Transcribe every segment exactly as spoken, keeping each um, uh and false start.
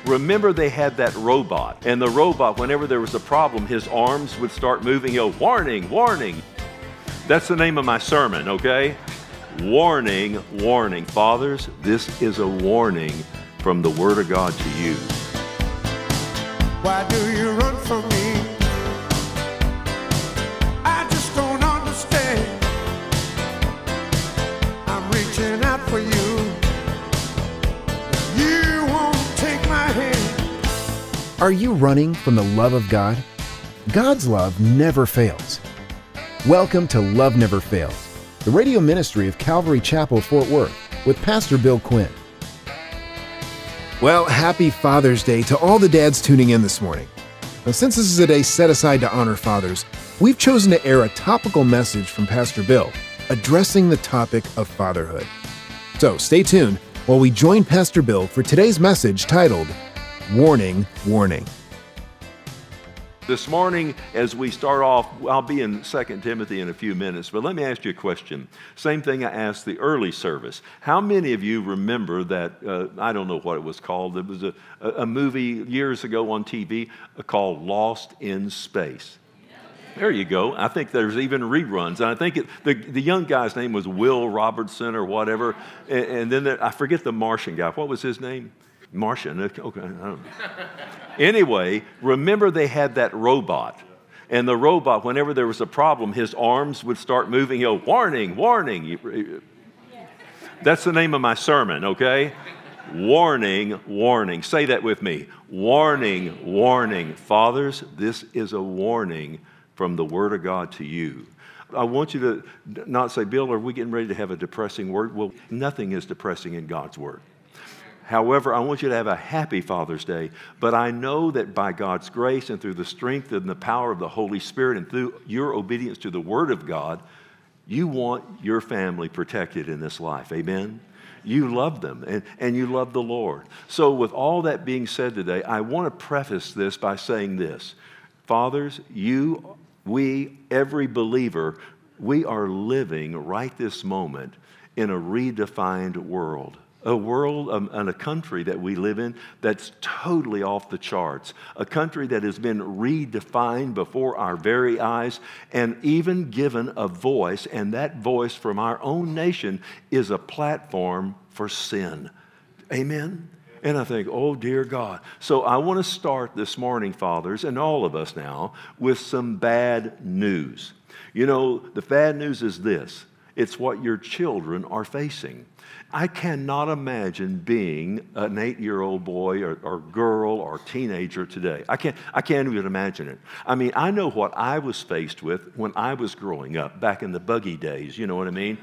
Remember they had that robot, and the robot, whenever there was a problem, his arms would start moving. He'll, warning, warning. That's the name of my sermon, okay? Warning, warning. Fathers, this is a warning from the Word of God to you. Why do you run from me? I just don't understand. I'm reaching out for you. You won't take my hand. Are you running from the love of God? God's love never fails. Welcome to Love Never Fails, the radio ministry of Calvary Chapel, Fort Worth, with Pastor Bill Quinn. Well, happy Father's Day to all the dads tuning in this morning. Now, since this is a day set aside to honor fathers, we've chosen to air a topical message from Pastor Bill addressing the topic of fatherhood. So stay tuned while we join Pastor Bill for today's message titled, Warning, Warning. This morning, as we start off, I'll be in Second Timothy in a few minutes, but let me ask you a question. Same thing I asked the early service. How many of you remember that, uh, I don't know what it was called, it was a, a movie years ago on T V called Lost in Space? There you go. I think there's even reruns. And I think it, the, the young guy's name was Will Robertson or whatever, and, and then there, I forget the Martian guy. What was his name? Martian, okay, I don't know. Anyway, remember they had that robot. And the robot, whenever there was a problem, his arms would start moving. He'll, warning, warning. That's the name of my sermon, okay? Warning, warning. Say that with me. Warning, warning. Fathers, this is a warning from the Word of God to you. I want you to not say, Bill, are we getting ready to have a depressing word? Well, nothing is depressing in God's Word. However, I want you to have a happy Father's Day, but I know that by God's grace and through the strength and the power of the Holy Spirit and through your obedience to the Word of God, you want your family protected in this life. Amen? You love them and, and you love the Lord. So with all that being said today, I want to preface this by saying this. Fathers, you, we, every believer, we are living right this moment in a redefined world. A world um, and a country that we live in that's totally off the charts. A country that has been redefined before our very eyes and even given a voice, and that voice from our own nation is a platform for sin. Amen? And I think, oh, dear God. So I want to start this morning, fathers, and all of us now, with some bad news. You know, the bad news is this. It's what your children are facing. I cannot imagine being an eight-year-old boy or, or girl or teenager today. I can't, I can't even imagine it. I mean, I know what I was faced with when I was growing up, back in the buggy days, you know what I mean?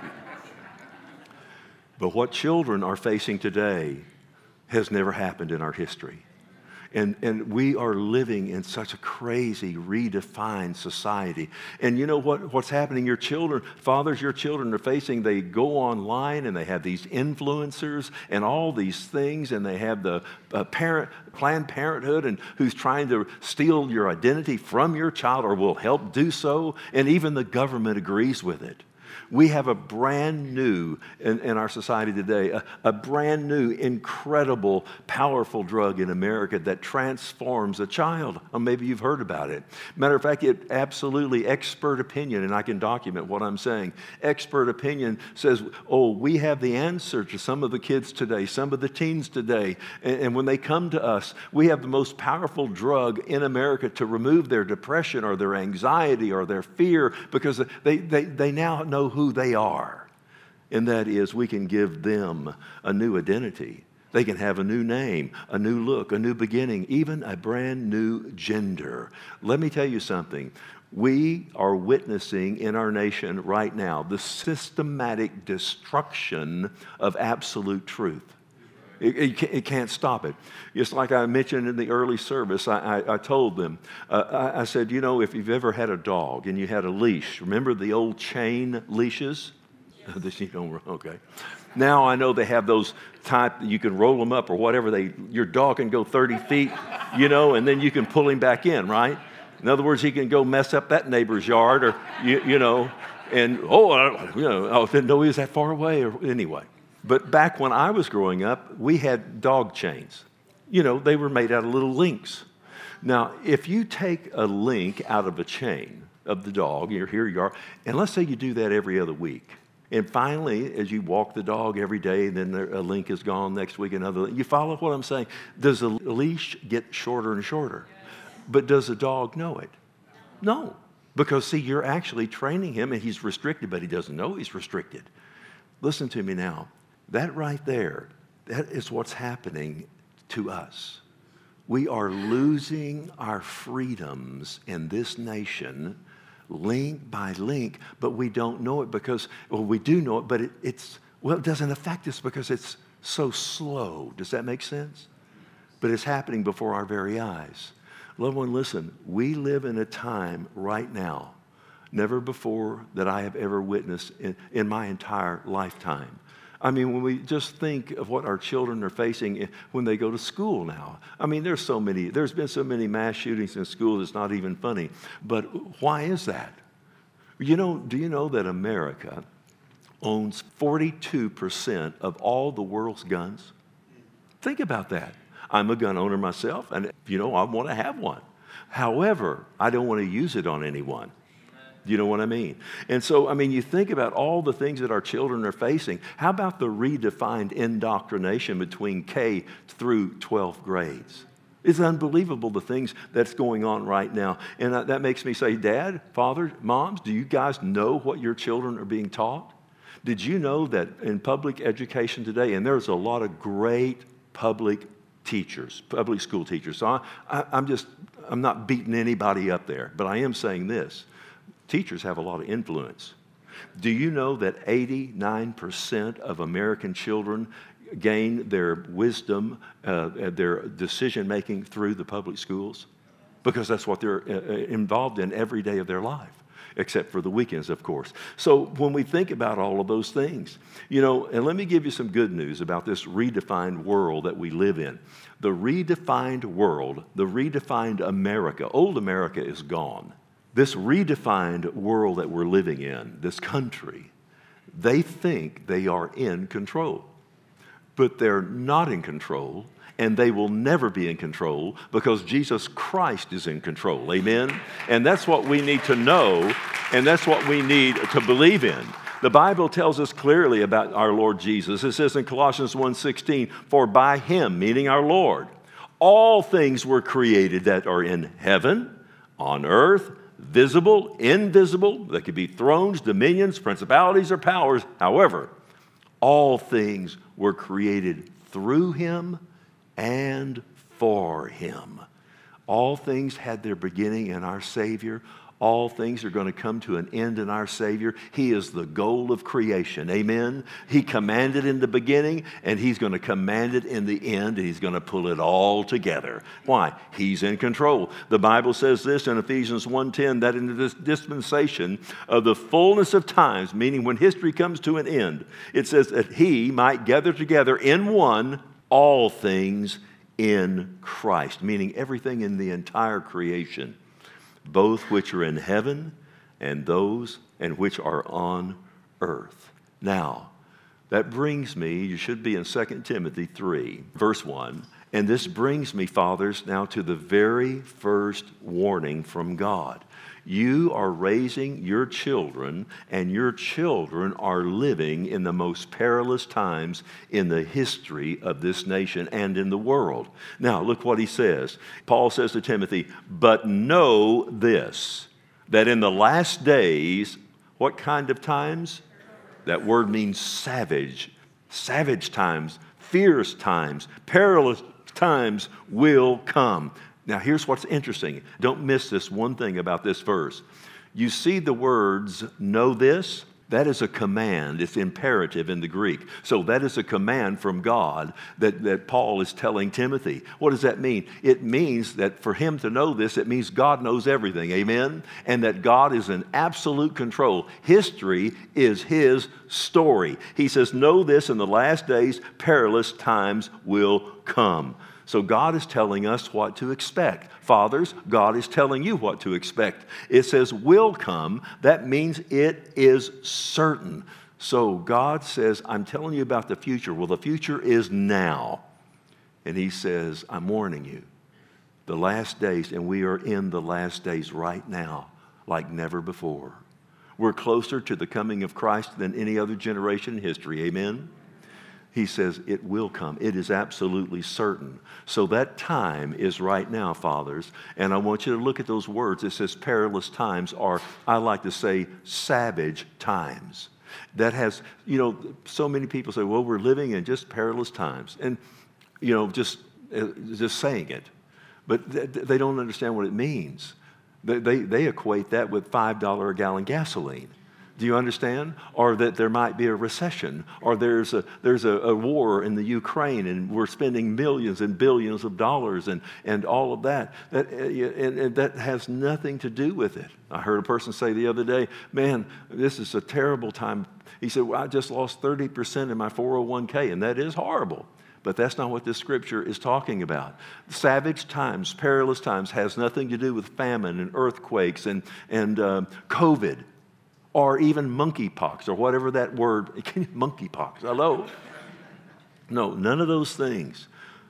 But what children are facing today has never happened in our history. And, and we are living in such a crazy, redefined society. And you know what, what's happening? Your children, fathers, your children are facing, they go online and they have these influencers and all these things, and they have the uh, parent, Planned Parenthood, and who's trying to steal your identity from your child or will help do so. And even the government agrees with it. We have a brand new, in, in our society today, a, a brand new, incredible, powerful drug in America that transforms a child. Or maybe you've heard about it. Matter of fact, it absolutely, expert opinion, and I can document what I'm saying. Expert opinion says, oh, we have the answer to some of the kids today, some of the teens today. And, and when they come to us, we have the most powerful drug in America to remove their depression or their anxiety or their fear, because they, they, they now know who who they are, and that is we can give them a new identity. They can have a new name, a new look, a new beginning, even a brand new gender. Let me tell you something. We are witnessing in our nation right now the systematic destruction of absolute truth. It, it, it can't stop it. Just like I mentioned in the early service, I, I, I told them, uh, I, I said, you know, if you've ever had a dog and you had a leash, remember the old chain leashes? Yes. You don't, okay. Now I know they have those type that you can roll them up or whatever. They, your dog can go thirty feet, you know, and then you can pull him back in, right? In other words, he can go mess up that neighbor's yard, or you, you know, and oh, I, you know, I didn't know he was that far away, or anyway. But back when I was growing up, we had dog chains. You know, they were made out of little links. Now, if you take a link out of a chain of the dog, you're, here you are, and let's say you do that every other week. And finally, as you walk the dog every day, then a link is gone, next week another link. You follow what I'm saying? Does the leash get shorter and shorter? But does the dog know it? No. Because, see, you're actually training him, and he's restricted, but he doesn't know he's restricted. Listen to me now. That right there, that is what's happening to us. We are losing our freedoms in this nation link by link, but we don't know it because, well, we do know it, but it, it's, well, it doesn't affect us because it's so slow. Does that make sense? But it's happening before our very eyes. Loved one, listen, we live in a time right now, never before that I have ever witnessed in, in my entire lifetime. I mean, when we just think of what our children are facing when they go to school now. I mean, there's so many, there's been so many mass shootings in schools, it's not even funny. But why is that? You know, do you know that America owns forty-two percent of all the world's guns? Think about that. I'm a gun owner myself, and, you know, I want to have one. However, I don't want to use it on anyone. You know what I mean? And so, I mean, you think about all the things that our children are facing. How about the redefined indoctrination between K through twelfth grades? It's unbelievable the things that's going on right now. And that makes me say, Dad, Father, Moms, do you guys know what your children are being taught? Did you know that in public education today, and there's a lot of great public teachers, public school teachers. So I, I, I'm just, I'm not beating anybody up there, but I am saying this. Teachers have a lot of influence. Do you know that eighty-nine percent of American children gain their wisdom, uh, their decision-making through the public schools? Because that's what they're uh, involved in every day of their life, except for the weekends, of course. So when we think about all of those things, you know, and let me give you some good news about this redefined world that we live in. The redefined world, the redefined America, old America is gone. This redefined world that we're living in, this country, they think they are in control. But they're not in control, and they will never be in control because Jesus Christ is in control. Amen? And that's what we need to know, and that's what we need to believe in. The Bible tells us clearly about our Lord Jesus. It says in Colossians one sixteen, for by him, meaning our Lord, all things were created that are in heaven, on earth, visible, invisible. They could be thrones, dominions, principalities, or powers. However, all things were created through him and for him. All things had their beginning in our Savior. All things are going to come to an end in our Savior. He is the goal of creation. Amen? He commanded in the beginning, and he's going to command it in the end, and he's going to pull it all together. Why? He's in control. The Bible says this in Ephesians one ten, that in this dispensation of the fullness of times, meaning when history comes to an end, it says that he might gather together in one all things in Christ, meaning everything in the entire creation, both which are in heaven and those and which are on earth. Now, that brings me, you should be in Second Timothy three, verse one, and this brings me, fathers, now to the very first warning from God. You are raising your children, and your children are living in the most perilous times in the history of this nation and in the world. Now, look what he says. Paul says to Timothy, but know this, that in the last days, what kind of times? That word means savage. Savage times, fierce times, perilous times will come. Now, here's what's interesting. Don't miss this one thing about this verse. You see the words, know this? That is a command. It's imperative in the Greek. So that is a command from God that, that Paul is telling Timothy. What does that mean? It means that for him to know this, it means God knows everything. Amen? And that God is in absolute control. History is his story. He says, know this, in the last days, perilous times will come. So God is telling us what to expect. Fathers, God is telling you what to expect. It says will come. That means it is certain. So God says, I'm telling you about the future. Well, the future is now. And he says, I'm warning you, the last days, and we are in the last days right now, like never before. We're closer to the coming of Christ than any other generation in history. Amen? He says it will come. It is absolutely certain. So that time is right now, fathers. And I want you to look at those words. It says perilous times, or I like to say savage times. That has, you know, so many people say, well, we're living in just perilous times. And, you know, just, just saying it. But they don't understand what it means. They, they, they equate that with five dollars a gallon gasoline. Do you understand? Or that there might be a recession, or there's a there's a, a war in the Ukraine, and we're spending millions and billions of dollars, and, and all of that. That and, and that has nothing to do with it. I heard a person say the other day, "Man, this is a terrible time." He said, "Well, I just lost thirty percent in my four oh one k, and that is horrible." But that's not what this scripture is talking about. Savage times, perilous times, has nothing to do with famine and earthquakes and and uh, COVID. Or even monkeypox, or whatever that word, monkeypox, hello? No, none of those things.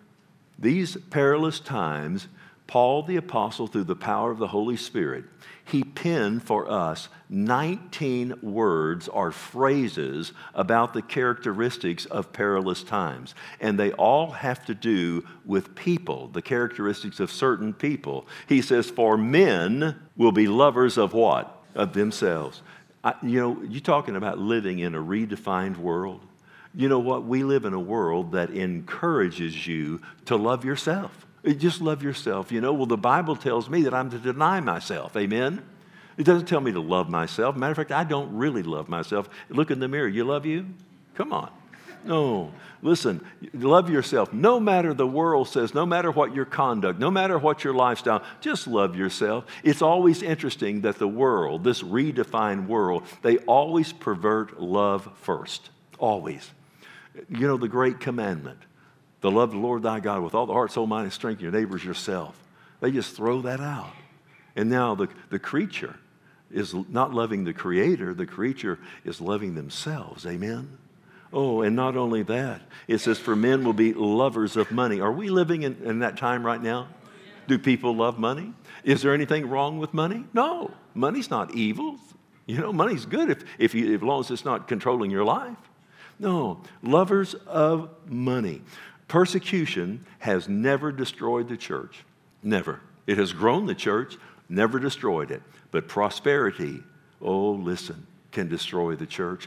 These perilous times, Paul the Apostle, through the power of the Holy Spirit, he penned for us nineteen words or phrases about the characteristics of perilous times. And they all have to do with people, the characteristics of certain people. He says, for men will be lovers of what? Of themselves. I, you know, you're talking about living in a redefined world. You know what? We live in a world that encourages you to love yourself. Just love yourself. You know, well, the Bible tells me that I'm to deny myself. Amen? It doesn't tell me to love myself. Matter of fact, I don't really love myself. Look in the mirror. You love you? Come on. No. Listen, love yourself. No matter the world says, no matter what your conduct, no matter what your lifestyle, just love yourself. It's always interesting that the world, this redefined world, they always pervert love first. Always. You know, the great commandment, the love the Lord thy God with all the heart, soul, mind, and strength, your neighbors yourself. They just throw that out. And now the, the creature is not loving the Creator. The creature is loving themselves. Amen? Oh, and not only that, it says, for men will be lovers of money. Are we living in, in that time right now? Do people love money? Is there anything wrong with money? No. Money's not evil. You know, money's good if, if, you, as long as it's not controlling your life. No. Lovers of money. Persecution has never destroyed the church. Never. It has grown the church, never destroyed it. But prosperity, oh, listen, can destroy the church.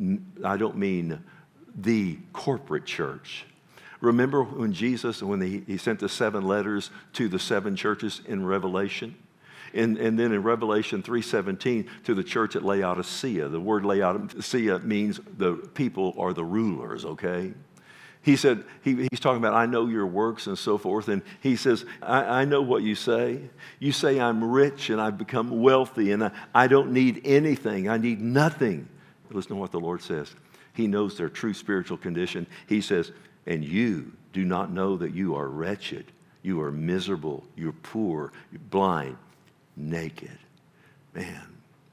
I don't mean the corporate church. Remember when Jesus, when he, he sent the seven letters to the seven churches in Revelation? And, and then in Revelation three seventeen to the church at Laodicea. The word Laodicea means the people are the rulers, okay? He said, he, he's talking about, I know your works and so forth. And he says, I, I know what you say. You say I'm rich and I've become wealthy and I, I don't need anything. I need nothing. Listen to what the Lord says. He knows their true spiritual condition. He says, and you do not know that you are wretched. You are miserable. You're poor. You're blind. Naked. Man.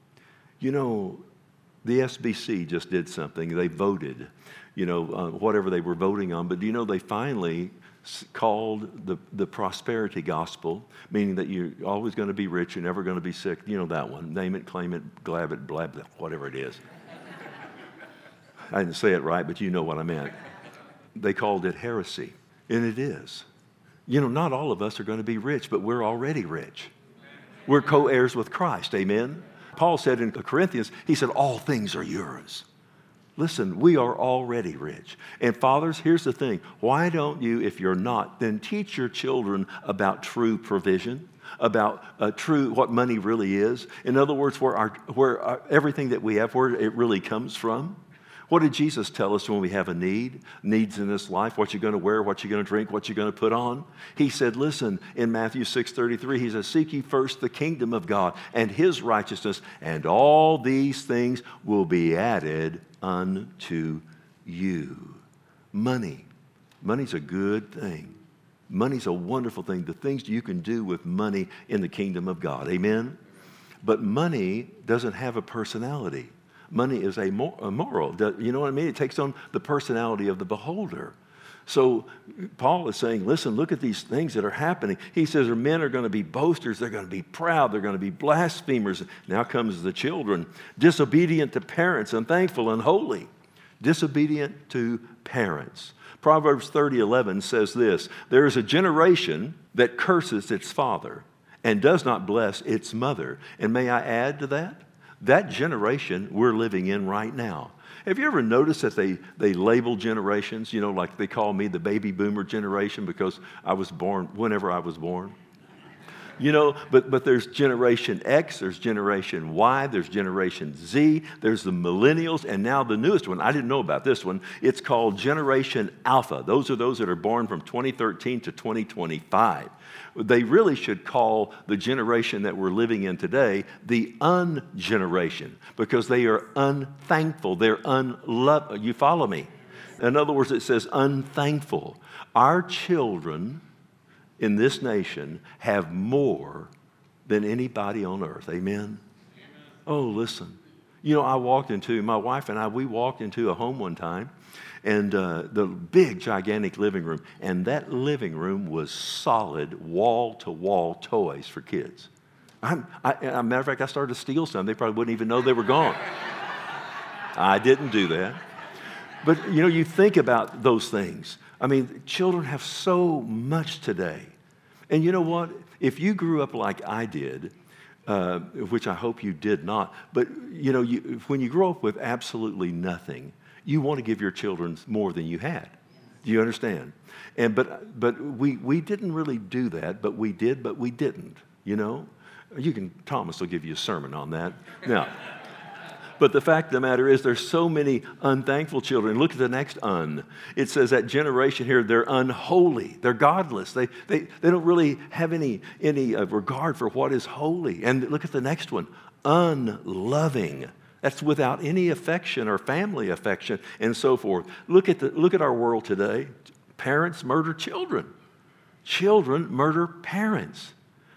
You know, the S B C just did something. They voted. You know, uh, whatever they were voting on. But do you know they finally s- called the, the prosperity gospel, meaning that you're always going to be rich, you're never going to be sick. You know that one. Name it, claim it, glab it, blab it, whatever it is. I didn't say it right, but you know what I meant. They called it heresy, and it is. You know, not all of us are going to be rich, but we're already rich. We're co-heirs with Christ, amen? Paul said in Corinthians, he said, all things are yours. Listen, we are already rich. And fathers, here's the thing. Why don't you, if you're not, then teach your children about true provision, about uh, true, what money really is. In other words, where, our, where our, everything that we have, where it really comes from. What did Jesus tell us when we have a need? Needs in this life, what you're going to wear, what you're going to drink, what you're going to put on. He said, listen, in Matthew six thirty-three, he says, seek ye first the kingdom of God and his righteousness, and all these things will be added unto you. Money. Money's a good thing. Money's a wonderful thing. The things you can do with money in the kingdom of God. Amen? But money doesn't have a personality. Money is a moral. You know what I mean? It takes on the personality of the beholder. So Paul is saying, listen, look at these things that are happening. He says, men are going to be boasters. They're going to be proud. They're going to be blasphemers. Now comes the children, disobedient to parents, unthankful, unholy. Disobedient to parents. Proverbs thirty eleven says this, there is a generation that curses its father and does not bless its mother. And may I add to that? That generation we're living in right now. Have you ever noticed that they, they label generations? You know, like they call me the baby boomer generation because I was born whenever I was born. You know, but, but there's Generation X, there's Generation Y, there's Generation Z, there's the millennials, and now the newest one, I didn't know about this one, it's called Generation Alpha. Those are those that are born from twenty thirteen to twenty twenty-five. They really should call the generation that we're living in today the ungeneration because they are unthankful. They're unloved. You follow me? In other words, it says unthankful. Our children in this nation have more than anybody on earth. Amen? Amen? Oh, listen. You know, I walked into, my wife and I, we walked into a home one time, and uh, the big, gigantic living room, and that living room was solid wall-to-wall toys for kids. I'm, I, as a matter of fact, I started to steal some. They probably wouldn't even know they were gone. I didn't do that. But, you know, you think about those things. I mean, children have so much today. And you know what? If you grew up like I did, uh, which I hope you did not, but, you know, you, when you grow up with absolutely nothing, you want to give your children more than you had. Do you understand? And but but we, we didn't really do that, but we did, but we didn't, you know? You can, Thomas will give you a sermon on that. Now, but the fact of the matter is there's so many unthankful children. Look at the next un. It says that generation here, they're unholy. They're godless. They, they, they don't really have any, any uh, regard for what is holy. And look at the next one, unloving. That's without any affection or family affection and so forth. Look at, the, look at our world today. Parents murder children. Children murder parents.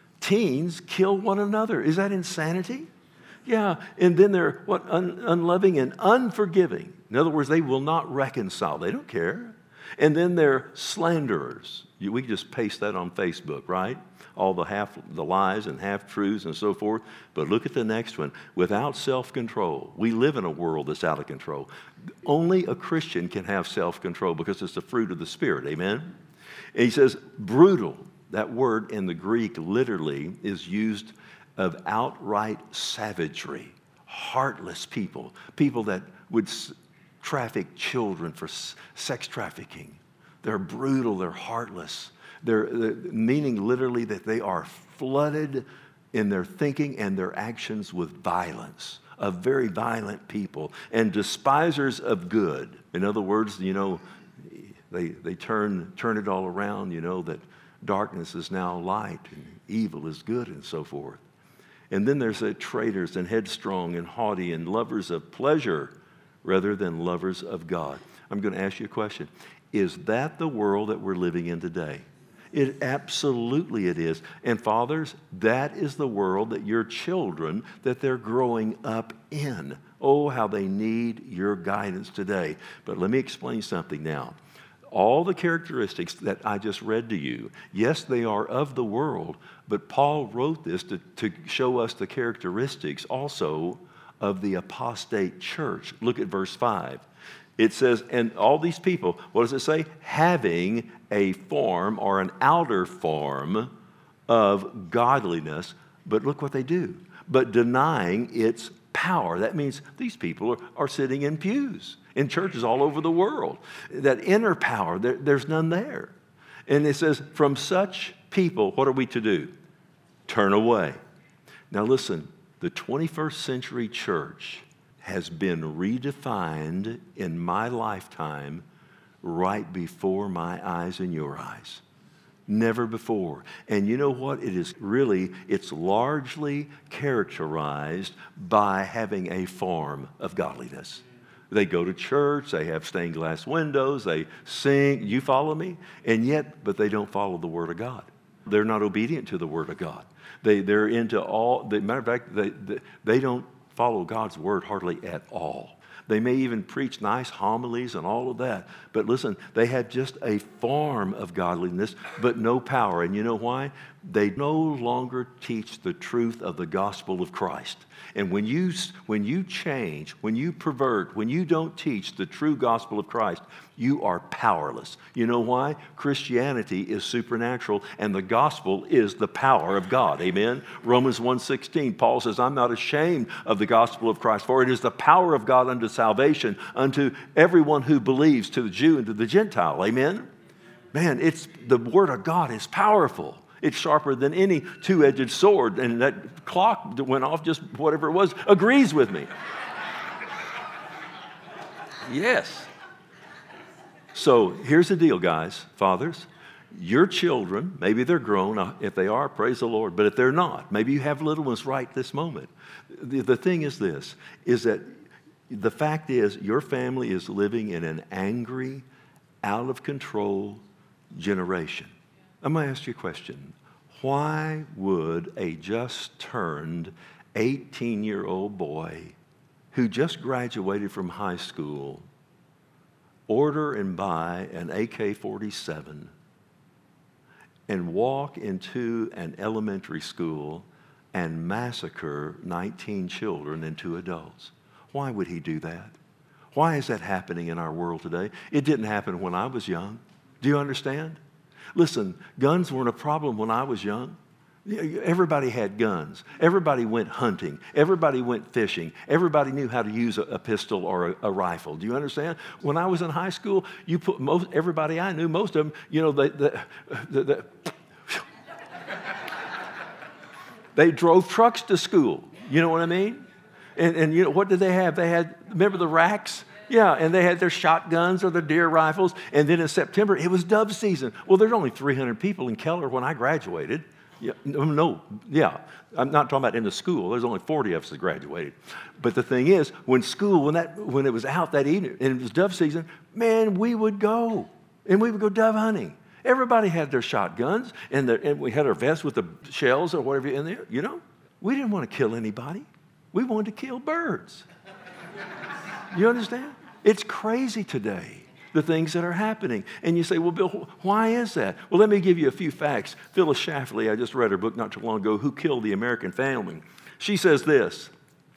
Teens kill one another. Is that insanity? Yeah, and then they're what un, unloving and unforgiving. In other words, they will not reconcile. They don't care. And then they're slanderers. You, we just paste that on Facebook, right? All the half the lies and half truths and so forth. But look at the next one. Without self-control. We live in a world that's out of control. Only a Christian can have self-control because it's the fruit of the Spirit. Amen? And he says brutal. That word in the Greek literally is used of outright savagery, heartless people, people that would s- traffic children for s- sex trafficking. They're brutal, they're heartless. They're, they're meaning literally that they are flooded in their thinking and their actions with violence, of very violent people, and despisers of good. In other words, you know, they, they turn, turn it all around, you know, that darkness is now light and evil is good and so forth. And then there's the traitors and headstrong and haughty and lovers of pleasure rather than lovers of God. I'm going to ask you a question. Is that the world that we're living in today? It absolutely it is. And fathers, that is the world that your children, that they're growing up in. Oh, how they need your guidance today. But let me explain something now. All the characteristics that I just read to you, yes, they are of the world, but Paul wrote this to, to show us the characteristics also of the apostate church. Look at verse five. It says, and all these people, what does it say? Having a form or an outer form of godliness, but look what they do. But denying its power. That means these people are, are sitting in pews in churches all over the world. That inner power, there, there's none there. And it says, from such people, what are we to do? Turn away. Now listen, the twenty-first century church has been redefined in my lifetime right before my eyes and your eyes. Never before. And you know what? It is really, it's largely characterized by having a form of godliness. They go to church, they have stained glass windows, they sing, you follow me? And yet, but they don't follow the Word of God. They're not obedient to the Word of God. They, they're into all, they, matter of fact, they, they, they don't follow God's Word hardly at all. They may even preach nice homilies and all of that. But listen, they have just a form of godliness, but no power. And you know why? They no longer teach the truth of the gospel of Christ. And when you, when you change, when you pervert, when you don't teach the true gospel of Christ, you are powerless. You know why? Christianity is supernatural, and the gospel is the power of God. Amen? Romans one sixteen, Paul says, I'm not ashamed of the gospel of Christ, for it is the power of God unto salvation, unto everyone who believes, to the Jew and to the Gentile. Amen? Man, it's the word of God is powerful. It's sharper than any two-edged sword. And that clock that went off, just whatever it was, agrees with me. Yes. So here's the deal, guys, fathers. Your children, maybe they're grown. If they are, praise the Lord. But if they're not, maybe you have little ones right this moment. The, the thing is this, is that the fact is your family is living in an angry, out of control generation. I'm going to ask you a question. Why would a just turned eighteen-year-old boy who just graduated from high school order and buy an A K forty-seven and walk into an elementary school and massacre nineteen children and two adults? Why would he do that? Why is that happening in our world today? It didn't happen when I was young. Do you understand? Listen, guns weren't a problem when I was young. Everybody had guns. Everybody went hunting. Everybody went fishing. Everybody knew how to use a, a pistol or a, a rifle. Do you understand? When I was in high school, you put most everybody I knew, most of them, you know, they, they, they, they, they drove trucks to school. You know what I mean? And, and you know what did they have? They had, remember the racks? Yeah, and they had their shotguns or their deer rifles. And then in September, it was dove season. Well, there's only three hundred people in Keller when I graduated. Yeah, no, no, yeah. I'm not talking about in the school. There's only forty of us that graduated. But the thing is, when school, when that, when it was out that evening, and it was dove season, man, we would go. And we would go dove hunting. Everybody had their shotguns, and, their, and we had our vests with the shells or whatever in there, you know. We didn't want to kill anybody. We wanted to kill birds. You understand? It's crazy today, the things that are happening. And you say, well, Bill, why is that? Well, let me give you a few facts. Phyllis Schlafly, I just read her book not too long ago, Who Killed the American Family. She says this,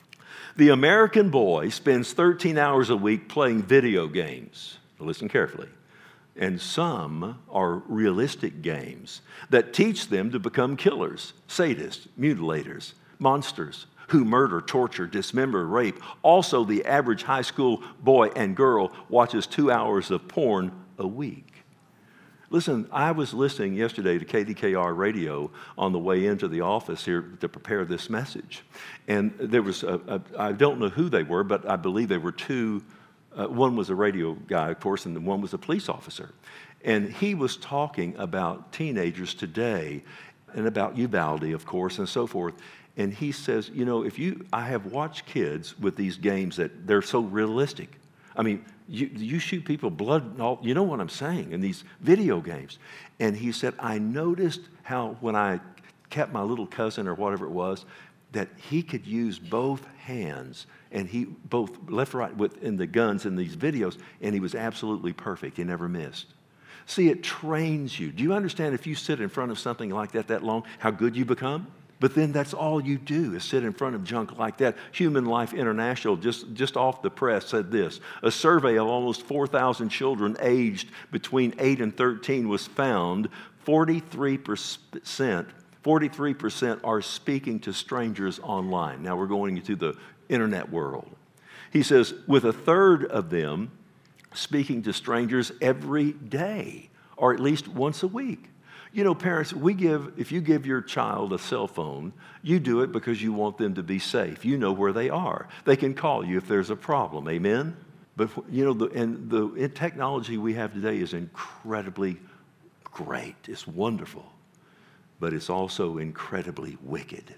the American boy spends thirteen hours a week playing video games. Listen carefully. And some are realistic games that teach them to become killers, sadists, mutilators, monsters, who murder, torture, dismember, rape. Also, the average high school boy and girl watches two hours of porn a week. Listen, I was listening yesterday to K D K R radio on the way into the office here to prepare this message. And there was, a, a, I don't know who they were, but I believe they were two. Uh, one was a radio guy, of course, and one was a police officer. And he was talking about teenagers today and about Uvalde, of course, and so forth. And he says, you know, if you, I have watched kids with these games that they're so realistic. I mean, you, you shoot people blood and all, you know what I'm saying, in these video games. And he said, I noticed how when I kept my little cousin or whatever it was, that he could use both hands and he both left, right with in the guns in these videos, and he was absolutely perfect. He never missed. See, it trains you. Do you understand if you sit in front of something like that that long, how good you become? But then that's all you do is sit in front of junk like that. Human Life International, just, just off the press, said this. A survey of almost four thousand children aged between eight and thirteen was found forty-three percent, forty-three percent are speaking to strangers online. Now we're going into the internet world. He says, with a third of them speaking to strangers every day, or at least once a week. You know, parents, we give, if you give your child a cell phone, you do it because you want them to be safe. You know where they are. They can call you if there's a problem. Amen? But, you know, the, and the technology we have today is incredibly great. It's wonderful. But it's also incredibly wicked.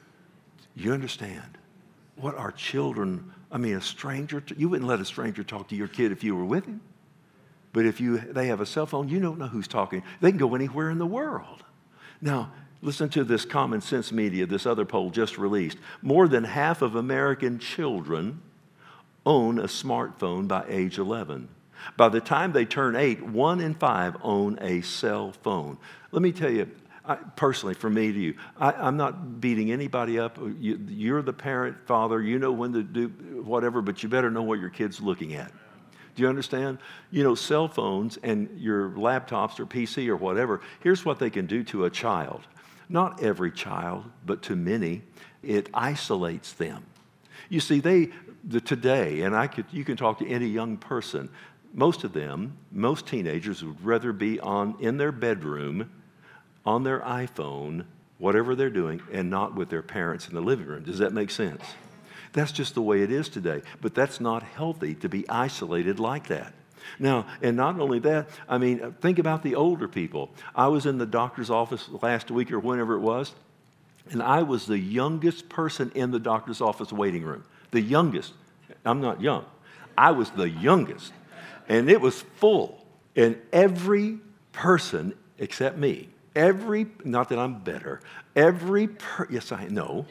You understand? What our children, I mean, a stranger, you wouldn't let a stranger talk to your kid if you were with him. But if you they have a cell phone, you don't know who's talking. They can go anywhere in the world. Now, listen to this Common Sense Media, this other poll just released. More than half of American children own a smartphone by age eleven. By the time they turn eight, one in five own a cell phone. Let me tell you, I, personally, from me to you, I, I'm not beating anybody up. You, you're the parent, father. You know when to do whatever, but you better know what your kid's looking at. Do you understand? You know, cell phones and your laptops or P C or whatever, here's what they can do to a child. Not every child, but to many, it isolates them. You see, they, the, today, and I could, you can talk to any young person, most of them, most teenagers would rather be on in their bedroom, on their iPhone, whatever they're doing, and not with their parents in the living room. Does that make sense? That's just the way it is today. But that's not healthy to be isolated like that. Now, and not only that, I mean, think about the older people. I was in the doctor's office last week or whenever it was, and I was the youngest person in the doctor's office waiting room. The youngest. I'm not young. I was the youngest. And it was full. And every person, except me, every, not that I'm better, every, per, yes I know,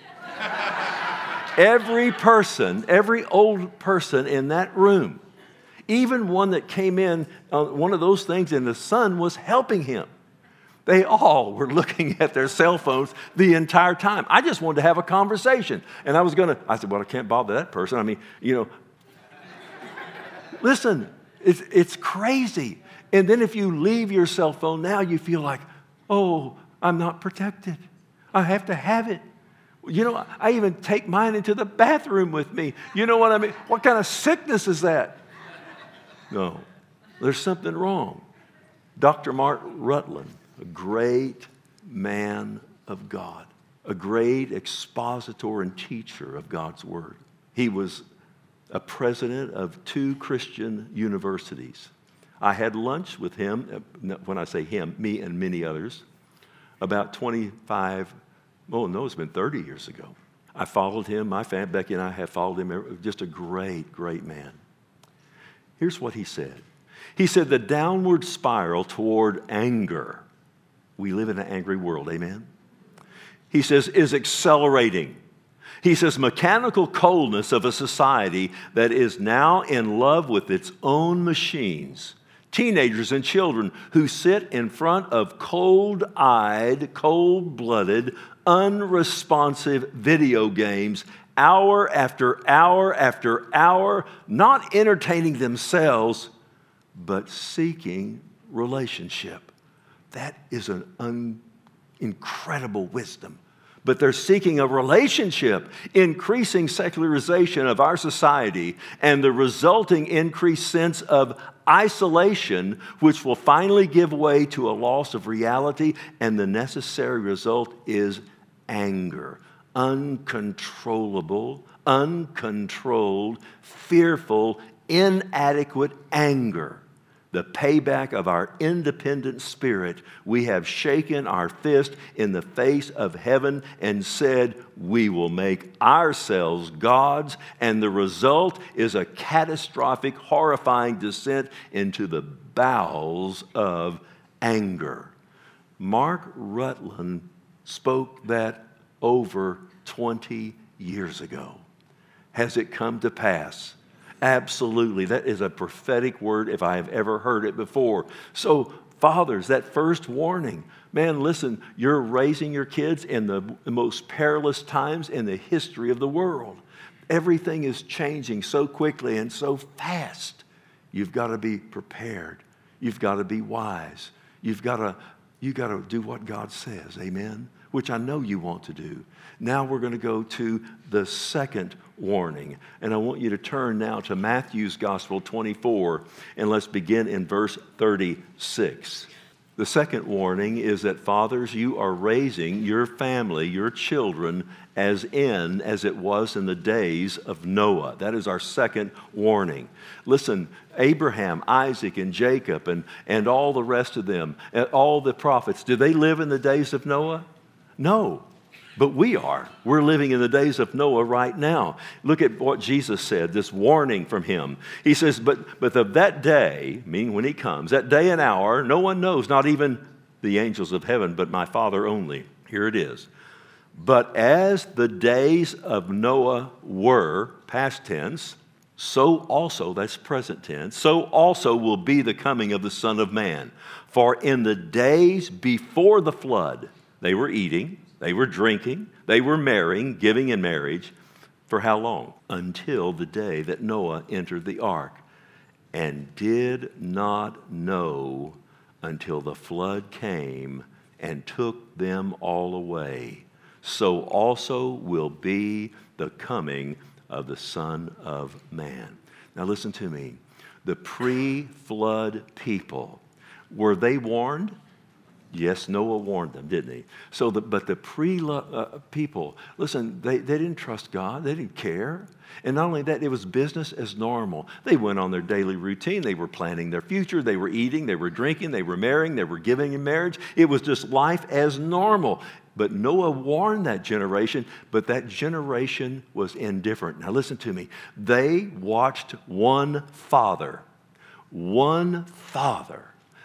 every person, every old person in that room, even one that came in on one of those things and the sun was helping him, they all were looking at their cell phones the entire time. I just wanted to have a conversation. And I was going to, I said, well, I can't bother that person. I mean, you know, listen, it's, it's crazy. And then if you leave your cell phone now, you feel like, oh, I'm not protected. I have to have it. You know, I even take mine into the bathroom with me. You know what I mean? What kind of sickness is that? No, there's something wrong. Doctor Mark Rutland, a great man of God, a great expositor and teacher of God's Word. He was a president of two Christian universities. I had lunch with him, when I say him, me and many others, about twenty-five, oh no, it's been thirty years ago. I followed him, my family, Becky and I have followed him, just a great, great man. Here's what he said. He said, the downward spiral toward anger, we live in an angry world, amen? He says, is accelerating. He says, mechanical coldness of a society that is now in love with its own machines. Teenagers and children who sit in front of cold-eyed, cold-blooded, unresponsive video games hour after hour after hour, not entertaining themselves, but seeking relationship. That is an un- incredible wisdom. But they're seeking a relationship, increasing secularization of our society and the resulting increased sense of isolation, which will finally give way to a loss of reality, and the necessary result is anger. Uncontrollable, uncontrolled, fearful, inadequate anger. The payback of our independent spirit. We have shaken our fist in the face of heaven and said, we will make ourselves gods, and the result is a catastrophic, horrifying descent into the bowels of anger. Mark Rutland spoke that over twenty years ago. Has it come to pass? Absolutely. That is a prophetic word if I have ever heard it before. So, fathers, that first warning, man, listen, you're raising your kids in the most perilous times in the history of the world. Everything is changing so quickly and so fast. You've got to be prepared. You've got to be wise. You've got to, you've got to do what God says, amen? Which I know you want to do. Now we're going to go to the second warning. And I want you to turn now to Matthew's Gospel twenty-four, and let's begin in verse thirty-six. The second warning is that, fathers, you are raising your family, your children, as in, as it was in the days of Noah. That is our second warning. Listen, Abraham, Isaac, and Jacob, and, and all the rest of them, all the prophets, did they live in the days of Noah? No, but we are. We're living in the days of Noah right now. Look at what Jesus said, this warning from him. He says, but, but of that day, meaning when he comes, that day and hour, no one knows, not even the angels of heaven, but my Father only. Here it is. But as the days of Noah were, past tense, so also," that's present tense, "so also will be the coming of the Son of Man. For in the days before the flood, they were eating, they were drinking, they were marrying, giving in marriage." For how long? "Until the day that Noah entered the ark, and did not know until the flood came and took them all away. So also will be the coming of the Son of Man." Now listen to me. The pre-flood people, were they warned? Yes, Noah warned them, didn't he? So, the, but the pre-people, listen, they, they didn't trust God. They didn't care. And not only that, it was business as normal. They went on their daily routine. They were planning their future. They were eating. They were drinking. They were marrying. They were giving in marriage. It was just life as normal. But Noah warned that generation, but that generation was indifferent. Now listen to me. They watched one father, one father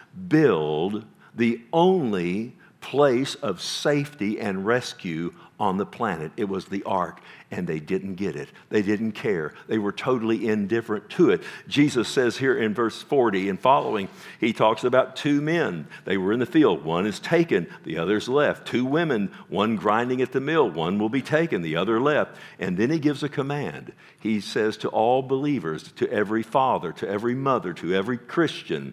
build the only place of safety and rescue on the planet. It was the ark, and they didn't get it. They didn't care. They were totally indifferent to it. Jesus says here in verse forty and following, he talks about two men. They were in the field. One is taken, the other's left. Two women, one grinding at the mill. One will be taken, the other left. And then he gives a command. He says to all believers, to every father, to every mother, to every Christian,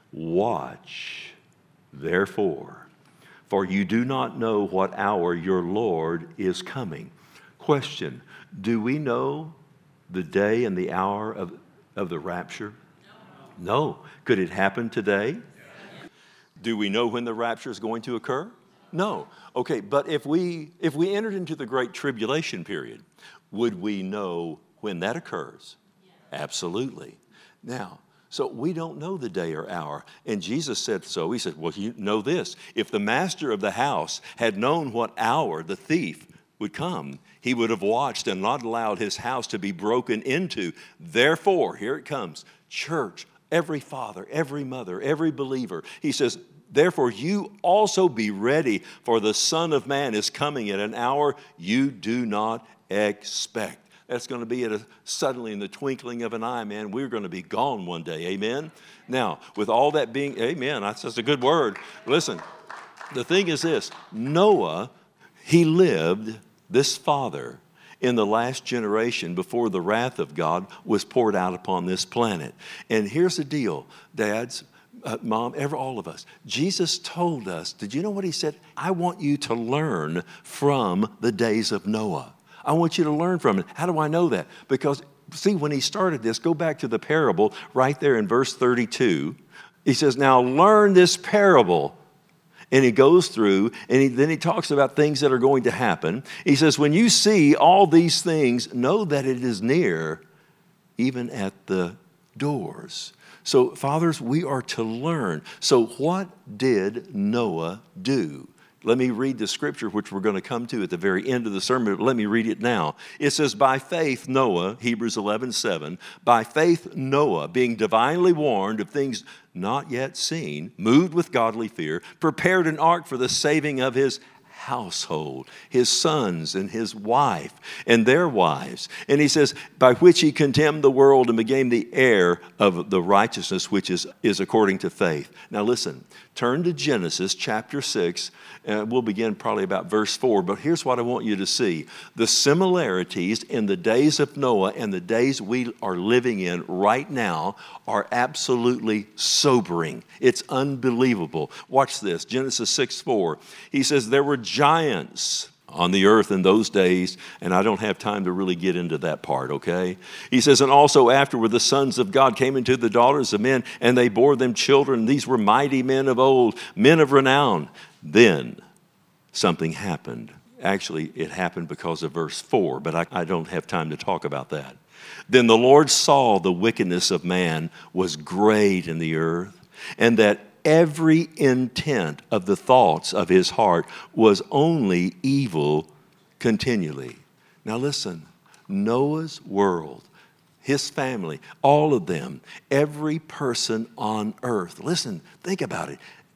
"Watch, therefore, for you do not know what hour your Lord is coming." Question, do we know the day and the hour of, of the rapture? No. No. Could it happen today? Yes. Do we know when the rapture is going to occur? No. Okay, but if we if we entered into the Great Tribulation period, would we know when that occurs? Yes. Absolutely. Now, so we don't know the day or hour. And Jesus said so. He said, well, you know this. If the master of the house had known what hour the thief would come, he would have watched and not allowed his house to be broken into. Therefore, here it comes, church, every father, every mother, every believer. He says, therefore, you also be ready, for the Son of Man is coming at an hour you do not expect. That's going to be at a, suddenly in the twinkling of an eye, man. We're going to be gone one day. Amen? Now, with all that being, amen, that's, that's a good word. Listen, the thing is this. Noah, he lived, this father, in the last generation before the wrath of God was poured out upon this planet. And here's the deal, dads, uh, mom, ever, all of us. Jesus told us, did you know what he said? I want you to learn from the days of Noah. I want you to learn from it. How do I know that? Because, see, when he started this, go back to the parable right there in verse thirty-two. He says, now learn this parable. And he goes through, and he, then he talks about things that are going to happen. He says, when you see all these things, know that it is near, even at the doors. So, fathers, we are to learn. So what did Noah do? Let me read the scripture, which we're going to come to at the very end of the sermon, but let me read it now. It says, by faith Noah, Hebrews eleven seven, by faith Noah, being divinely warned of things not yet seen, moved with godly fear, prepared an ark for the saving of his household, his sons and his wife and their wives. And he says, by which he condemned the world and became the heir of the righteousness which is, is according to faith. Now listen, turn to Genesis chapter six, and we'll begin probably about verse four, but here's what I want you to see. The similarities in the days of Noah and the days we are living in right now are absolutely sobering. It's unbelievable. Watch this, Genesis six four. He says, there were giants on the earth in those days, and I don't have time to really get into that part, okay? He says, and also afterward the sons of God came into the daughters of men, and they bore them children. These were mighty men of old, men of renown. Then something happened. Actually, it happened because of verse four, but I, I don't have time to talk about that. Then the Lord saw the wickedness of man was great in the earth, and that every intent of the thoughts of his heart was only evil continually. Now listen, Noah's world, his family, all of them, every person on earth, listen, think about it.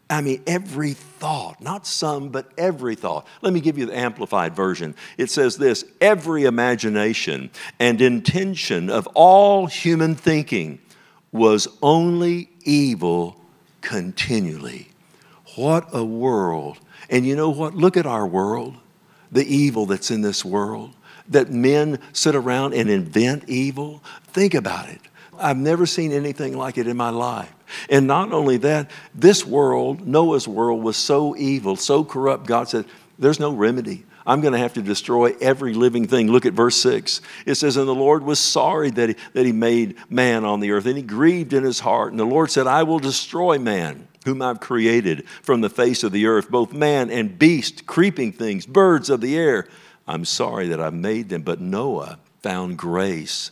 I mean, every thought, not some, but every thought. Let me give you the amplified version. It says this: every imagination and intention of all human thinking was only evil continually. What a world. And you know what? Look at our world, the evil that's in this world, that men sit around and invent evil. Think about it. I've never seen anything like it in my life. And not only that, this world, Noah's world, was so evil, so corrupt, God said, there's no remedy. I'm going to have to destroy every living thing. Look at verse six. It says, and the Lord was sorry that he, that he made man on the earth, and he grieved in his heart. And the Lord said, I will destroy man, whom I've created from the face of the earth, both man and beast, creeping things, birds of the air. I'm sorry that I've made them. But Noah found grace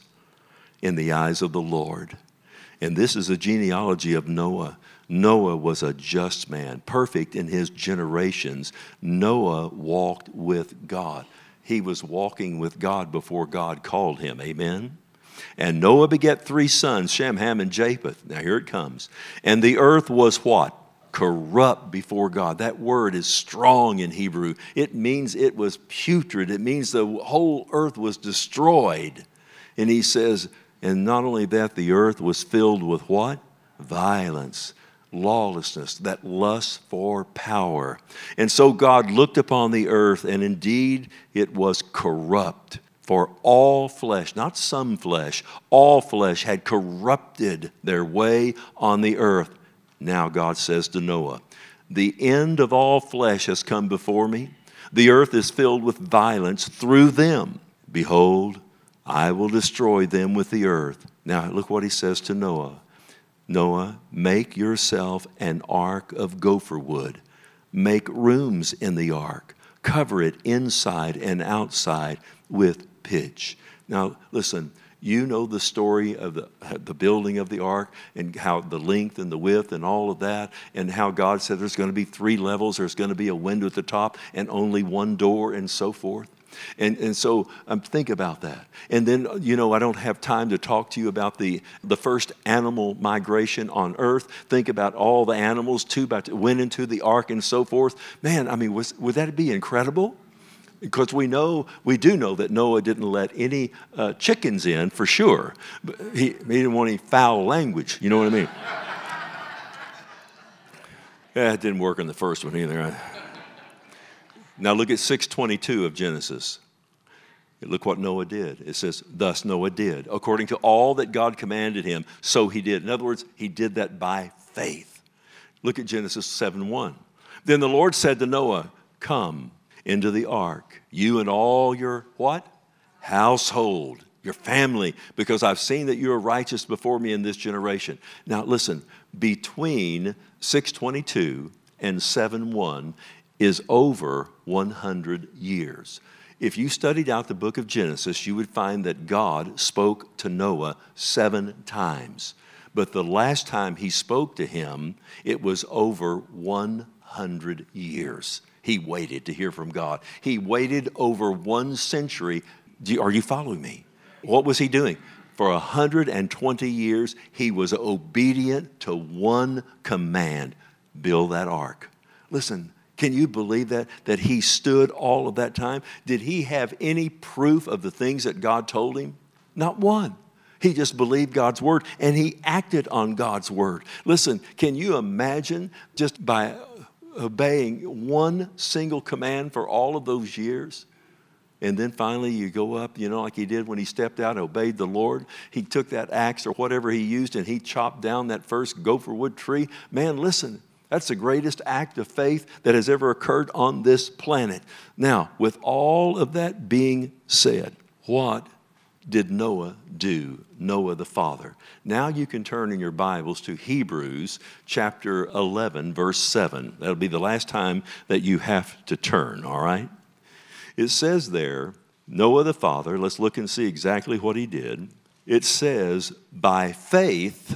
in the eyes of the Lord. And this is a genealogy of Noah. Noah was a just man, perfect in his generations. Noah walked with God. He was walking with God before God called him. Amen? And Noah begat three sons, Shem, Ham, and Japheth. Now here it comes. And the earth was what? Corrupt before God. That word is strong in Hebrew. It means it was putrid. It means the whole earth was destroyed. And he says, and not only that, the earth was filled with what? Violence, lawlessness, that lust for power. And so God looked upon the earth, and indeed it was corrupt. For all flesh, not some flesh, all flesh had corrupted their way on the earth. Now God says to Noah, the end of all flesh has come before me. The earth is filled with violence through them. Behold, I will destroy them with the earth. Now look what he says to Noah. Noah, make yourself an ark of gopher wood. Make rooms in the ark. Cover it inside and outside with pitch. Now listen, you know the story of the, the building of the ark and how the length and the width and all of that, and how God said there's going to be three levels, there's going to be a window at the top and only one door and so forth. And, and so um, think about that. And then, you know, I don't have time to talk to you about the, the first animal migration on earth. Think about all the animals too, about went into the ark and so forth. Man, I mean, was, would that be incredible? Because we know, we do know that Noah didn't let any uh, chickens in for sure. But he, he didn't want any foul language. You know what I mean? Yeah, it didn't work in the first one either. Now look at six twenty-two of Genesis. Look what Noah did. It says, thus Noah did, according to all that God commanded him, so he did. In other words, he did that by faith. Look at Genesis seven one. Then the Lord said to Noah, come into the ark, you and all your what? Household, your family, because I've seen that you are righteous before me in this generation. Now listen, between six twenty-two and seven one is over one hundred years. If you studied out the book of Genesis, you would find that God spoke to Noah seven times. But the last time he spoke to him, it was over one hundred years. He waited to hear from God. He waited over one century. Do you, are you following me? What was he doing? For one hundred twenty years, he was obedient to one command: build that ark. Listen, can you believe that? That he stood all of that time? Did he have any proof of the things that God told him? Not one. He just believed God's word and he acted on God's word. Listen, can you imagine just by obeying one single command for all of those years? And then finally you go up, you know, like he did when he stepped out and obeyed the Lord. He took that axe or whatever he used and he chopped down that first gopher wood tree. Man, listen, that's the greatest act of faith that has ever occurred on this planet. Now, with all of that being said, what did Noah do? Noah the father. Now you can turn in your Bibles to Hebrews chapter eleven, verse seven. That'll be the last time that you have to turn, all right? It says there, Noah the father, let's look and see exactly what he did. It says, by faith,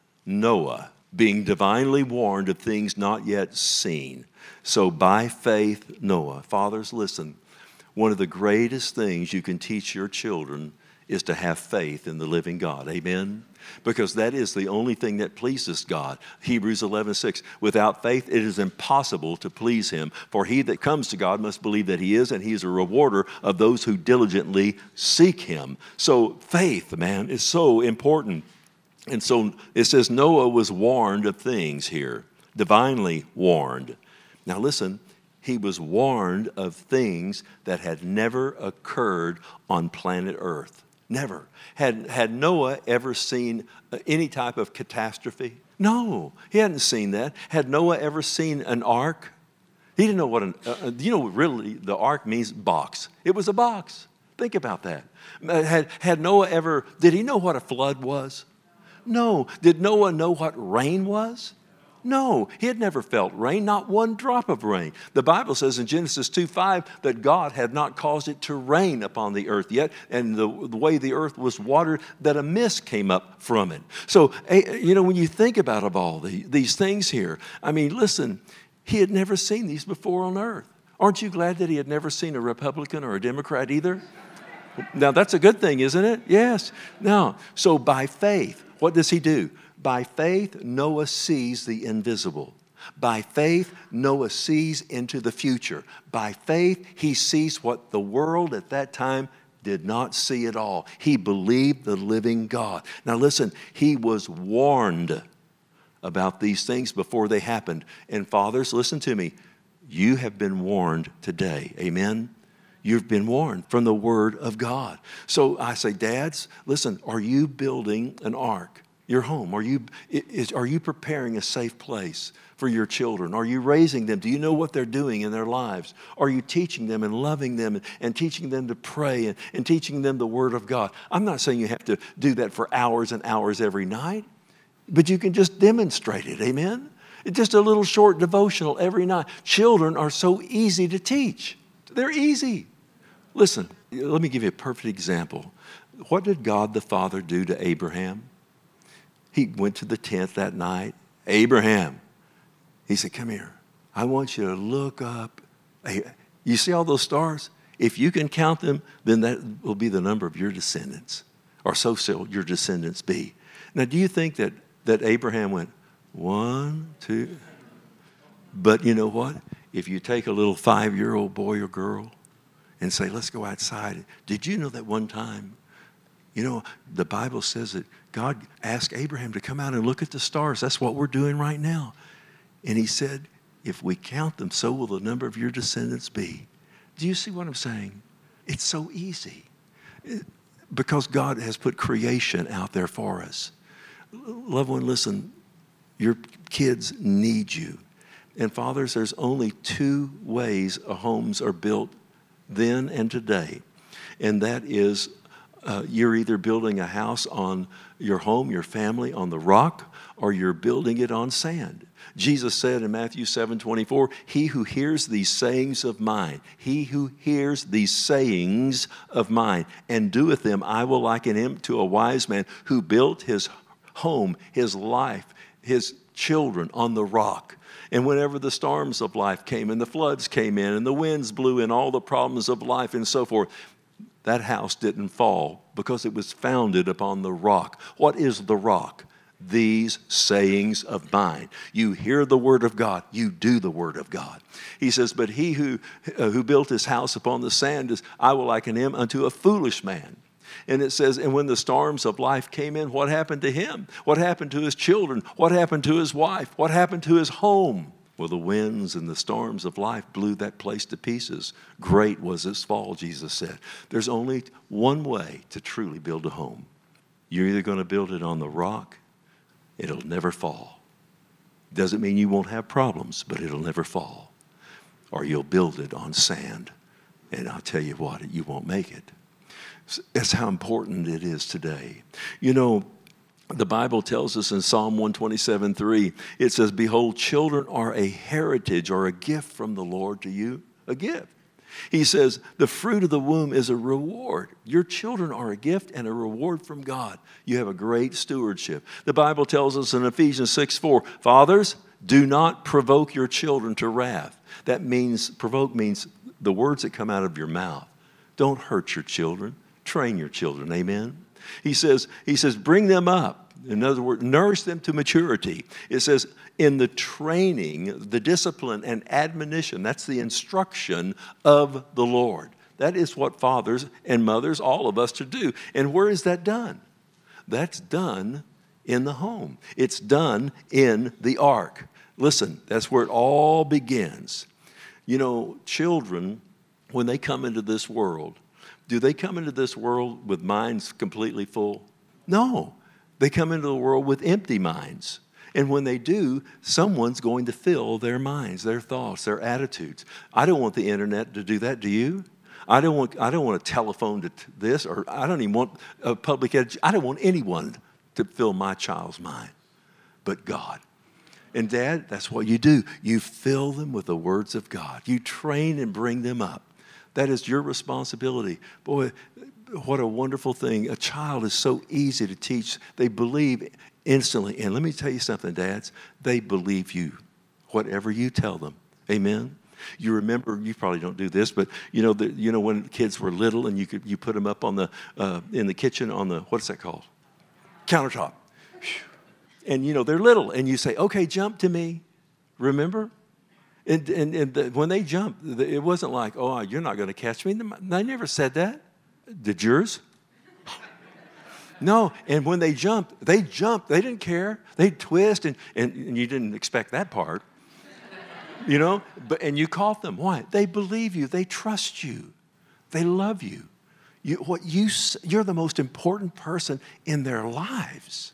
Noah, being divinely warned of things not yet seen. So by faith, Noah. Fathers, listen, one of the greatest things you can teach your children is to have faith in the living God. Amen? Because that is the only thing that pleases God. Hebrews eleven six, without faith it is impossible to please him. For he that comes to God must believe that he is, and he is a rewarder of those who diligently seek him. So faith, man, is so important. And so it says Noah was warned of things here, divinely warned. Now listen, he was warned of things that had never occurred on planet Earth. Never. Had, had Noah ever seen any type of catastrophe? No, he hadn't seen that. Had Noah ever seen an ark? He didn't know what an, uh, you know, really, the ark means box. It was a box. Think about that. Had, had Noah ever, did he know what a flood was? No. Did Noah know what rain was? No, he had never felt rain, not one drop of rain. The Bible says in Genesis two five that God had not caused it to rain upon the earth yet, and the, the way the earth was watered, that a mist came up from it. So, you know, when you think about all the, these things here, I mean, listen, he had never seen these before on earth. Aren't you glad that he had never seen a Republican or a Democrat either? Now, that's a good thing, isn't it? Yes. Now, so by faith, what does he do? By faith, Noah sees the invisible. By faith, Noah sees into the future. By faith, he sees what the world at that time did not see at all. He believed the living God. Now listen, he was warned about these things before they happened. And fathers, listen to me. You have been warned today. Amen? You've been warned from the Word of God. So I say, dads, listen, are you building an ark? Your home? Are you, is, are you preparing a safe place for your children? Are you raising them? Do you know what they're doing in their lives? Are you teaching them and loving them and, and teaching them to pray and, and teaching them the Word of God? I'm not saying you have to do that for hours and hours every night, but you can just demonstrate it, amen? It's just a little short devotional every night. Children are so easy to teach. They're easy. Listen, let me give you a perfect example. What did God the Father do to Abraham? He went to the tent that night. Abraham, he said, come here. I want you to look up. You see all those stars? If you can count them, then that will be the number of your descendants. Or so shall your descendants be. Now, do you think that, that Abraham went, one, two? But you know what? If you take a little five-year-old boy or girl and say, let's go outside. Did you know that one time, you know, the Bible says that God asked Abraham to come out and look at the stars. That's what we're doing right now. And he said, if we count them, so will the number of your descendants be. Do you see what I'm saying? It's so easy. It, because God has put creation out there for us. Loved one, listen, your kids need you. And fathers, there's only two ways homes are built then and today. And that is Uh, you're either building a house on your home, your family, on the rock, or you're building it on sand. Jesus said in Matthew seven twenty-four, he who hears these sayings of mine, he who hears these sayings of mine and doeth them, I will liken him to a wise man who built his home, his life, his children on the rock. And whenever the storms of life came and the floods came in and the winds blew in, all the problems of life and so forth, that house didn't fall because it was founded upon the rock. What is the rock? These sayings of mine. You hear the word of God, you do the word of God. He says, but he who, uh, who built his house upon the sand, is, I will liken him unto a foolish man. And it says, and when the storms of life came in, what happened to him? What happened to his children? What happened to his wife? What happened to his home? Well, the winds and the storms of life blew that place to pieces. Great was its fall, Jesus said. There's only one way to truly build a home. You're either going to build it on the rock, it'll never fall. Doesn't mean you won't have problems, but it'll never fall. Or you'll build it on sand, and I'll tell you what, you won't make it. That's how important it is today. You know, the Bible tells us in Psalm one twenty-seven three, it says, behold, children are a heritage or a gift from the Lord to you, a gift. He says, the fruit of the womb is a reward. Your children are a gift and a reward from God. You have a great stewardship. The Bible tells us in Ephesians six four, fathers, do not provoke your children to wrath. That means, provoke means the words that come out of your mouth. Don't hurt your children. train your children. Amen. He says, he says, bring them up. In other words, nourish them to maturity. It says, in the training, the discipline and admonition, that's the instruction of the Lord. That is what fathers and mothers, all of us, to do. And where is that done? That's done in the home. It's done in the ark. Listen, that's where it all begins. You know, children, when they come into this world, do they come into this world with minds completely full? No. They come into the world with empty minds. And when they do, someone's going to fill their minds, their thoughts, their attitudes. I don't want the internet to do that. Do you? I don't want, I don't want a telephone to this, or I don't even want a public education. I don't want anyone to fill my child's mind but God. And Dad, that's what you do. You fill them with the words of God. You train and bring them up. That is your responsibility. Boy, what a wonderful thing. A child is so easy to teach. They believe instantly. And let me tell you something, dads. They believe you, whatever you tell them. Amen? You remember, you probably don't do this, but you know, the, you know when kids were little and you could you put them up on the uh, in the kitchen on the, what's that called? Countertop. And you know, they're little and you say, okay, jump to me. Remember? And, and, and the, when they jumped, it wasn't like, oh, you're not going to catch me. They never said that. Did yours? No, and when they jumped, they jumped. They didn't care. They'd twist, and, and, and you didn't expect that part. You know, but and you caught them. Why? They believe you. They trust you. They love you. You what you you're the most important person in their lives.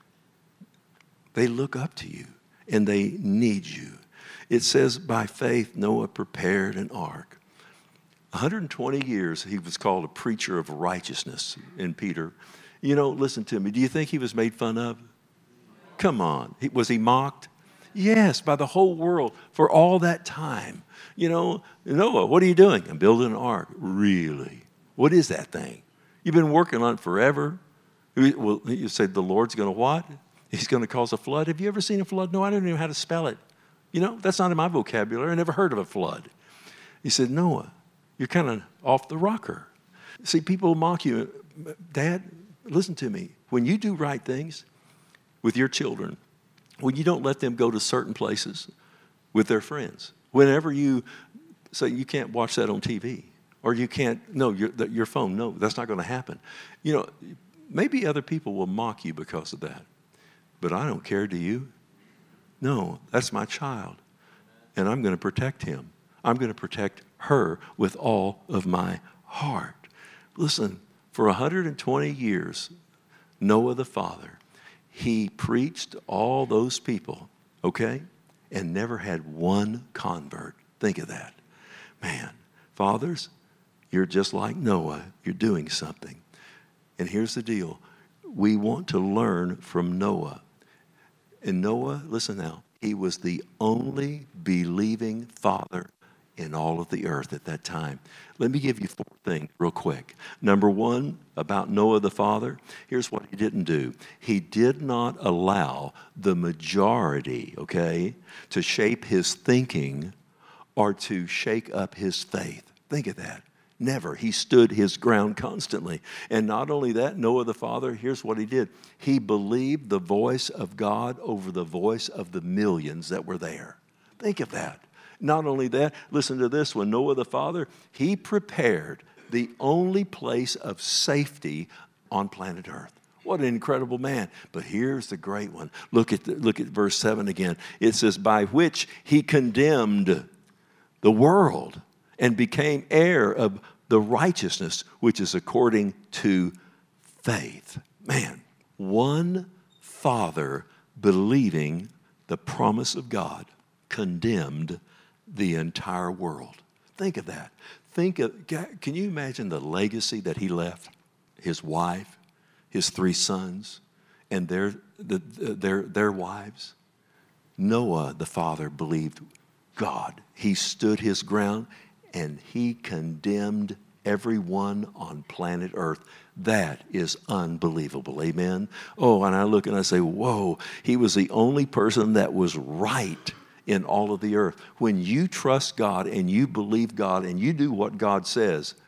They look up to you, and they need you. It says, by faith, Noah prepared an ark. one hundred twenty years, he was called a preacher of righteousness in Peter. You know, listen to me. Do you think he was made fun of? Come on. He, was he mocked? Yes, by the whole world for all that time. You know, Noah, what are you doing? I'm building an ark. Really? What is that thing? You've been working on it forever. Well, you said the Lord's going to what? He's going to cause a flood. Have you ever seen a flood? No, I don't even know how to spell it. You know, that's not in my vocabulary. I never heard of a flood. He said, Noah, you're kind of off the rocker. See, people mock you. Dad, listen to me. When you do right things with your children, when you don't let them go to certain places with their friends, whenever you say you can't watch that on T V, or you can't, no, your, your phone, no, that's not going to happen. You know, maybe other people will mock you because of that, but I don't care, do you? No, that's my child, and I'm going to protect him. I'm going to protect her with all of my heart. Listen, for one hundred twenty years, Noah the father, he preached all those people, okay, and never had one convert. Think of that. Man, fathers, you're just like Noah. You're doing something. And here's the deal. We want to learn from Noah. And Noah, listen now, he was the only believing father in all of the earth at that time. Let me give you four things real quick. Number one, about Noah the father, here's what he didn't do. He did not allow the majority, okay, to shape his thinking or to shake up his faith. Think of that. Never. He stood his ground constantly. And not only that, Noah the father, here's what he did. He believed the voice of God over the voice of the millions that were there. Think of that. Not only that, listen to this one. Noah the father, he prepared the only place of safety on planet Earth. What an incredible man. But here's the great one. Look at, the, look at verse seven again. It says, by which he condemned the world and became heir of the righteousness which is according to faith. Man, one father believing the promise of God condemned the entire world. Think of that. Think of, can you imagine the legacy that he left? His wife, his three sons, and their, the, their, their wives. Noah, the father, believed God. He stood his ground, and he condemned everyone on planet Earth. That is unbelievable. Amen? Oh, and I look and I say, whoa, he was the only person that was right in all of the earth. When you trust God and you believe God and you do what God says,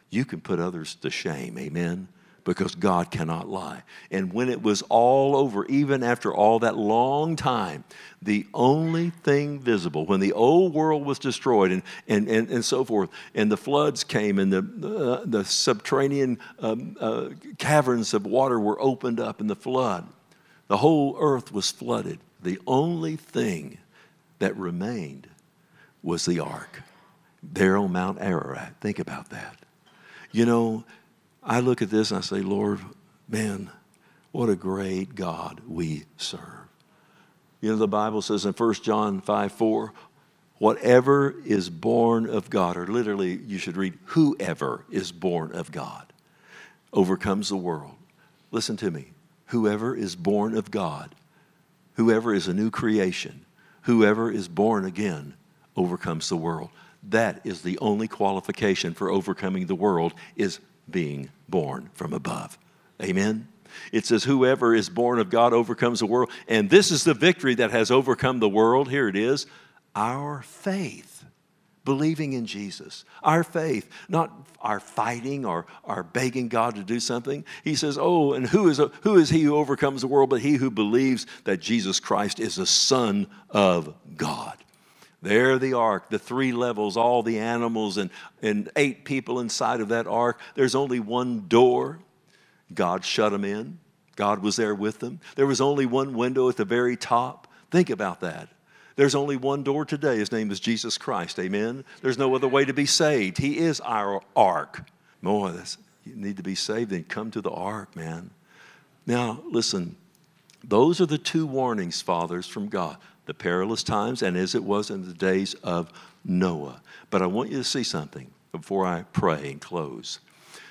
you can put others to shame. Amen? Because God cannot lie. And when it was all over, even after all that long time, the only thing visible, when the old world was destroyed and, and, and, and so forth, and the floods came and the, uh, the subterranean um, uh, caverns of water were opened up in the flood, the whole earth was flooded. The only thing that remained was the ark there on Mount Ararat. Think about that. You know, I look at this and I say, Lord, man, what a great God we serve. You know, the Bible says in First John five four, whatever is born of God, or literally you should read, whoever is born of God, overcomes the world. Listen to me. Whoever is born of God, whoever is a new creation, whoever is born again, overcomes the world. That is the only qualification for overcoming the world, is being born from above. Amen? It says, whoever is born of God overcomes the world. And this is the victory that has overcome the world. Here it is. Our faith. Believing in Jesus. Our faith. Not our fighting or our begging God to do something. He says, oh, and who is, a, who is he who overcomes the world but he who believes that Jesus Christ is the Son of God. There the ark, the three levels, all the animals and, and eight people inside of that ark. There's only one door. God shut them in. God was there with them. There was only one window at the very top. Think about that. There's only one door today. His name is Jesus Christ. Amen? There's no other way to be saved. He is our ark. Boy, that's, you need to be saved, then come to the ark, man. Now, listen. Those are the two warnings, fathers, from God. The perilous times, and as it was in the days of Noah. But I want you to see something before I pray and close.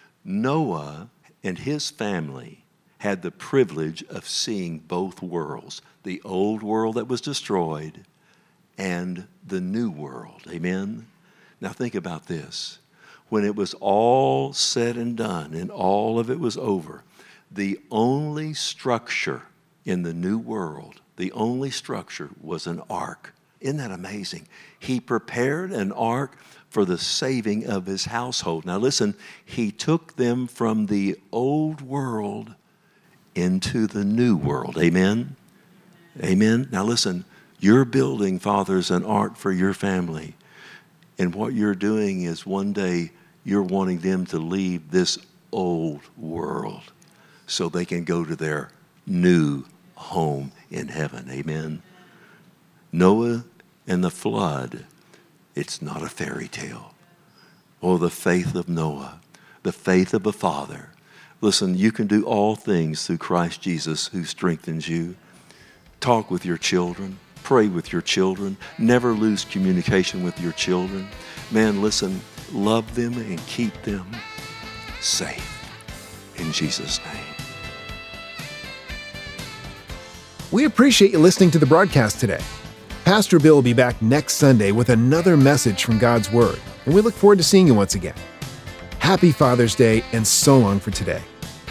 Noah and his family had the privilege of seeing both worlds, the old world that was destroyed and the new world. Amen? Now think about this. When it was all said and done and all of it was over, the only structure in the new world, the only structure was an ark. Isn't that amazing? He prepared an ark for the saving of his household. Now listen, he took them from the old world into the new world. Amen? Amen? Now listen, you're building, fathers, an ark for your family. And what you're doing is one day you're wanting them to leave this old world so they can go to their new home in heaven. Amen. Noah and the flood, it's not a fairy tale. Oh, the faith of Noah, the faith of a father. Listen, you can do all things through Christ Jesus who strengthens you. Talk with your children. Pray with your children. Never lose communication with your children. Man, listen, love them and keep them safe. In Jesus' name. We appreciate you listening to the broadcast today. Pastor Bill will be back next Sunday with another message from God's Word, and we look forward to seeing you once again. Happy Father's Day, and so long for today.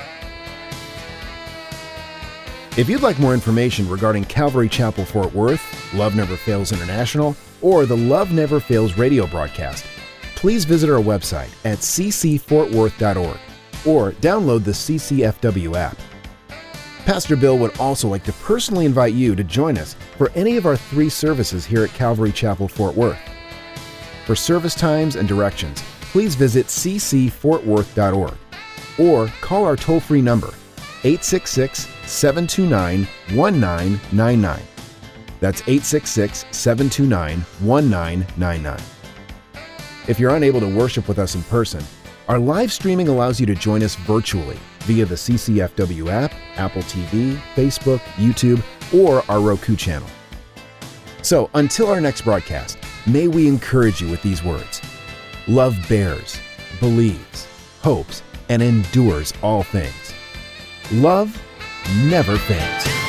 If you'd like more information regarding Calvary Chapel Fort Worth, Love Never Fails International, or the Love Never Fails radio broadcast, please visit our website at c c fort worth dot org or download the C C F W app. Pastor Bill would also like to personally invite you to join us for any of our three services here at Calvary Chapel Fort Worth. For service times and directions, please visit c c fort worth dot org or call our toll-free number, eight six six, seven two nine, one nine nine nine. That's eight six six, seven two nine, one nine nine nine. If you're unable to worship with us in person, our live streaming allows you to join us virtually via the C C F W app, Apple T V, Facebook, YouTube, or our Roku channel. So until our next broadcast, may we encourage you with these words. Love bears, believes, hopes, and endures all things. Love never fails.